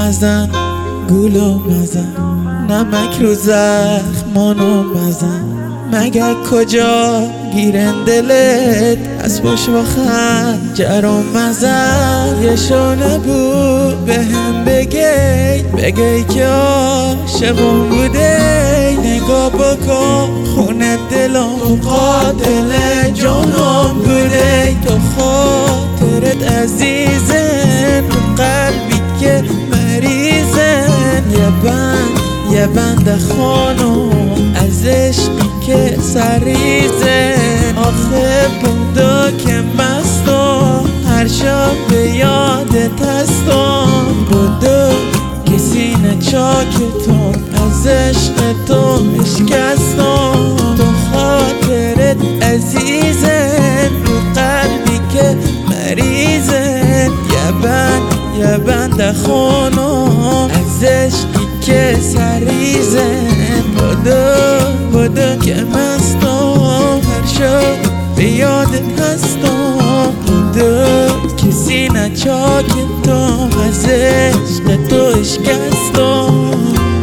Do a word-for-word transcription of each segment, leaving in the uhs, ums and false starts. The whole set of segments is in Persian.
نزن گولو مزن، نمک رو زخمانو مزن. مگر کجا گیرن دلت از پشت با خنجر و مزن. یه شونه بود به هم بگی بگی که عاشقم بوده. نگاه بکن خونه دلم قاتل جانم بوده. تو خاطرت عزیزن تو قلبی که مریضن. یه بند یه بند خانم از عشقی که سریزن. آخه بودا که مستم هر شب به یادت هستم. بودا که سینه چاکتم از عشق تو اشکستم. تو خاطرت عزیزن رو قلبی که مریضن. یه بند یه بند خانم از عشقی که سریزن. بودا بودا که مستم هر شب به یادت هستم. بودا که سینه چاکتم از عشق تو اشکستم.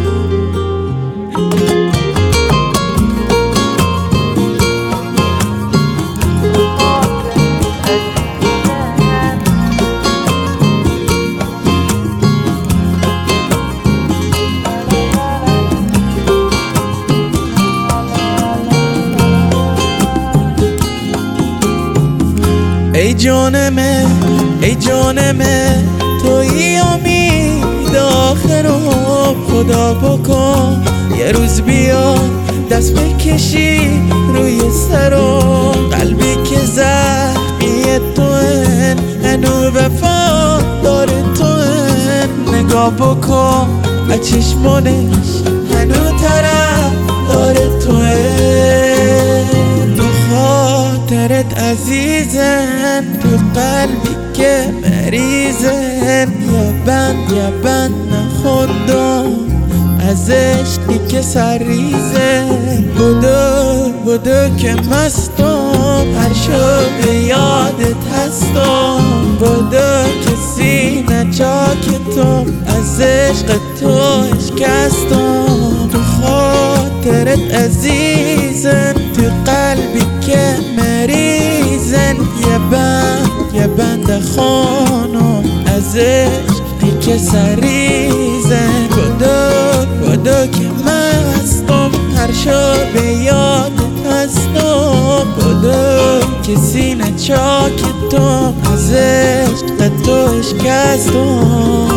ای جانمه ای جانمه توی امید آخرم. خدا بکن یه روز بیا دست بکشی روی سرم. قلبی که زخمی تو هن هنو وفا داره تو هن. نگاه بکن از چشمانش هنو طرف داره تو هن. تو خاطرت عزیزن تو قلبی که مریضن. یه بند یه بند نخوندم از عشقی که سریزن. بودا بودا که مستم هر شب به یادت هستم. بودا که سینه چاکتم از عشق تو اشکستم. تو خاطرت عزیزن تو قلبی که مریضن. یه بند یه بند خانم از عشقی که سریزن. بودا بودا که مستم هر شب به یادت هستم. بودا که سینه چاکتم از عشق تو اشکستم.